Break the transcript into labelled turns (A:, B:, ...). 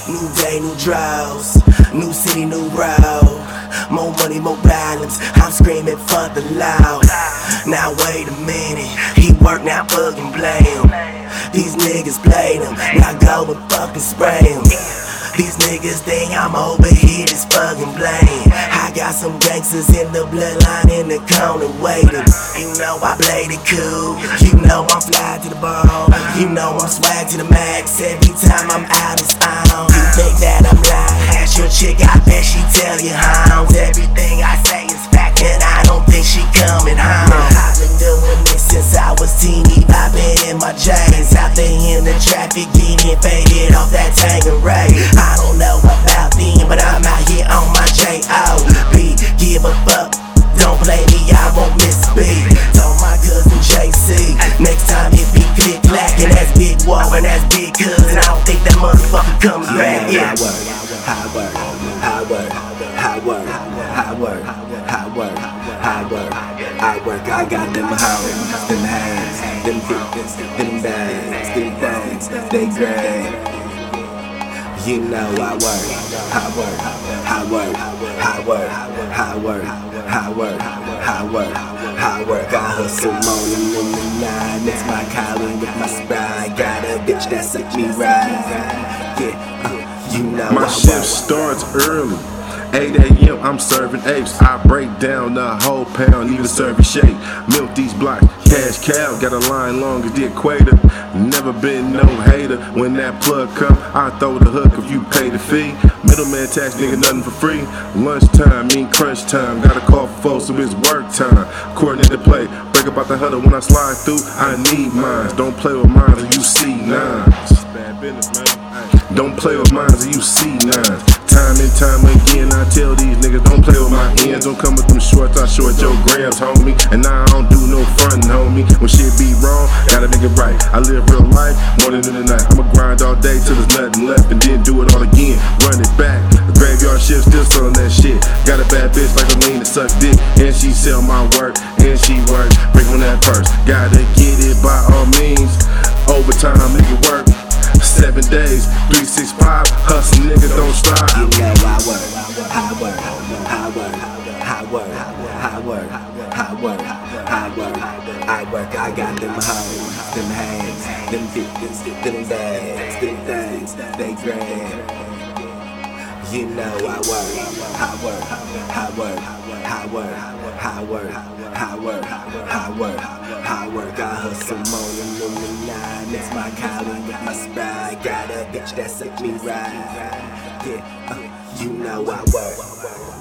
A: New day, new draws, new city, new route. More money, more problems, I'm screaming for the loud. Now wait a minute, he work, now fucking blame. These niggas played him, now go and fucking spray him. These niggas think I'm over here, this fucking blame. I got some gangsters in the bloodline in the corner waiting. You know I played it cool, you know I'm fly to the ball, you know I'm swag to the max. Every time I'm out it's on. You think that I'm lying? Ask your chick, I bet she tell you hounds. Everything I say is fact and I don't think she coming home. I've been doing this since I was teeny, I've been in my J's, out there in the traffic getting faded off that Tanqueray. I don't know about them, but I'm out here on my J.O.B. Give a fuck, don't play me, I won't miss a beat. Told my cousin JC, next time it be click clack, and that's Big Wall and that's Big Cuz, and I don't think that motherfucker comes back. Yeah. Hard work, hard work, hard work, hard work, hard work, hard work, hard work. I got them hoes, them hands, them feet, them bags, them things, they great. You know I work, hard work, hard work, hard work, hard work, hard work, hard work, hard work. I hustle morning in the night, it's my calling with my sprite. Got a bitch that set me right. Yeah, you know
B: my shift starts early. 8 a.m. I'm serving apes. I break down the whole pound, even serving shake. Milk these blocks, cash cow. Got a line long as the equator. Never been no hater. When that plug come, I throw the hook if you pay the fee. Middleman tax, nigga, nothing for free. Lunchtime, mean crunch time. Gotta call for folks, so it's work time. Coordinate the play, break up out the huddle. When I slide through, I need mines. Don't play with mines or you see nines. Bad business, man. Don't play with mines or you see nines. Time and time again, I tell these niggas don't play with my ends. Don't come with them shorts, I short your grams, homie. And I don't do no frontin', homie. When shit be wrong, gotta make it right. I live real life, morning to the night. I'ma grind all day till there's nothing left, and then do it all again. Run it back. The graveyard shift still selling that shit. Got a bad bitch like a lean that suck dick, and she sell my work, and she work. Bring on that purse, gotta get it by all means. Overtime, make it work. 7 days, 365, hustle, nigga, don't stop.
A: You know I work, hard work, hard work, hard work, hard work, hard work, hard work, hard work. I got them hoes, them hands, them feet, them bags, them things, they grand. You know I work, hard work, hard work, hard work, hard work, hard work, hard work, hard work. I hustle morning in the night, it's my calling with my sprite. Got a bitch that set me right. Yeah, you know I work.